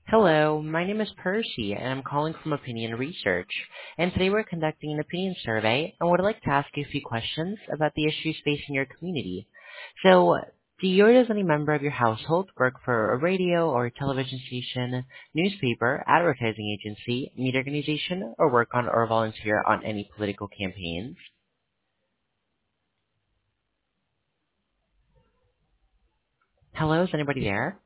Hello, my name is Percy, and I'm calling from Opinion Research. And today we're conducting an opinion survey, and would like to ask you a few questions about the issues facing your community. So, do you or does any member of your household work for a radio or television station, newspaper, advertising agency, media organization, or work on or volunteer on any political campaigns? Hello, is anybody there?